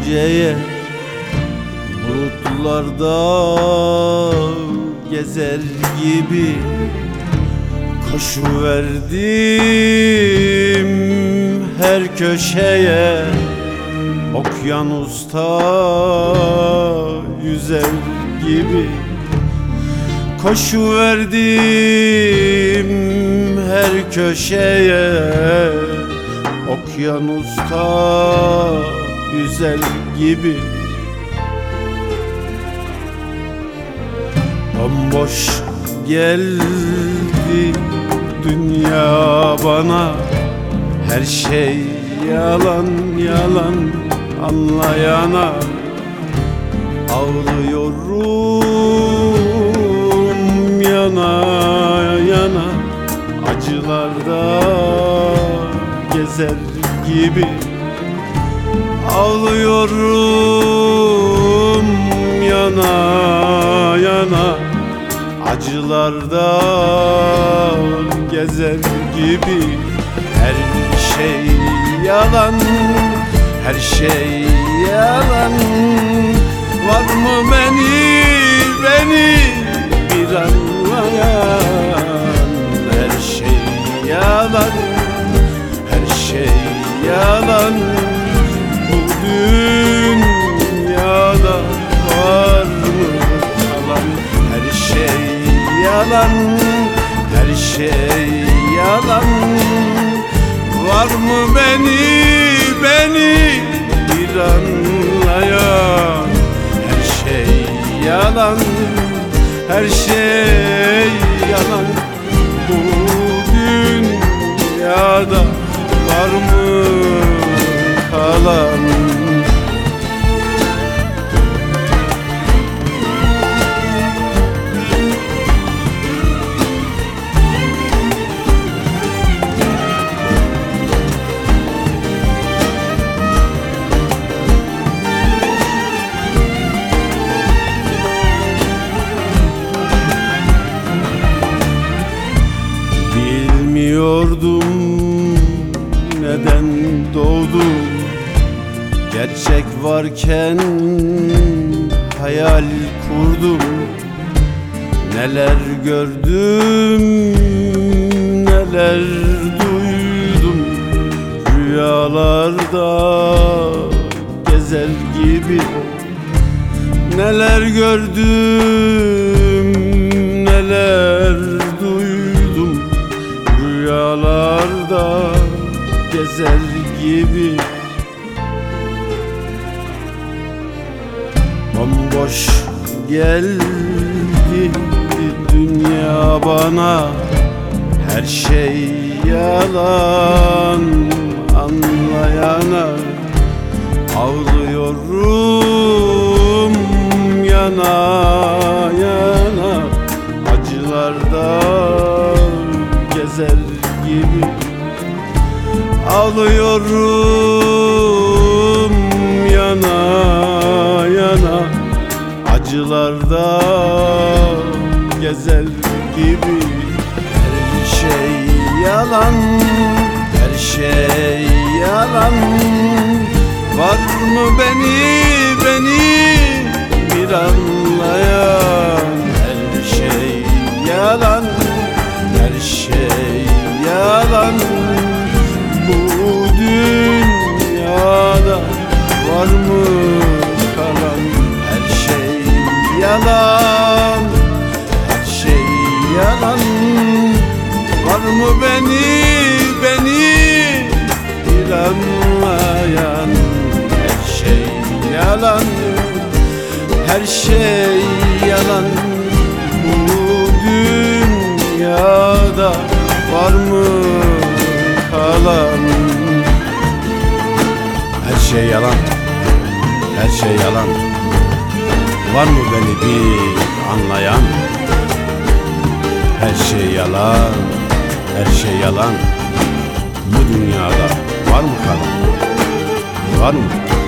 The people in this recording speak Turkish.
geceye bulutlarda gezer gibi koşuverdim her köşeye, okyanusta yüzer gibi koşuverdim her köşeye, okyanusta yüzer gibi. Bomboş geldi dünya bana, her şey yalan yalan anlayana. Ağlıyorum yana yana, acılarda gezer gibi. Ağlıyorum yana yana, acılarda gezer gibi. Her şey yalan, her şey yalan. Var mı beni bir anlayan? Her şey yalan, her şey yalan. Bu dünyada var mı kalan? Her şey yalan, her şey yalan. Var mı beni bir anlayan? Her şey yalan, her şey yalan. Bu dünyada var mı kalan? Bilmiyordum neden doğdum, gerçek varken hayal kurdum. Neler gördüm, neler duydum, rüyalarda gezer gibi. Neler gördüm, neler duydum, rüyalarda gezer gibi. Bomboş geldi dünya bana, her şey yalan anlayana. Ağlıyorum yana yana, acılarda gezer gibi. Ağlıyorum yana yana, acılarda gezer gibi. Her şey yalan, her şey yalan. Var mı beni bir anlayan? Her şey yalan, her şey yalan. Bu dünyada var mı kalan? Her şey yalan, her şey yalan. Var mı beni bir anlayan? Her şey yalan, her şey yalan. Bu dünyada var mı kalan? Her şey yalan, her şey yalan. Var mı beni bir anlayan? Her şey yalan, her şey yalan. Bu dünyada var mı kalan? Var mı?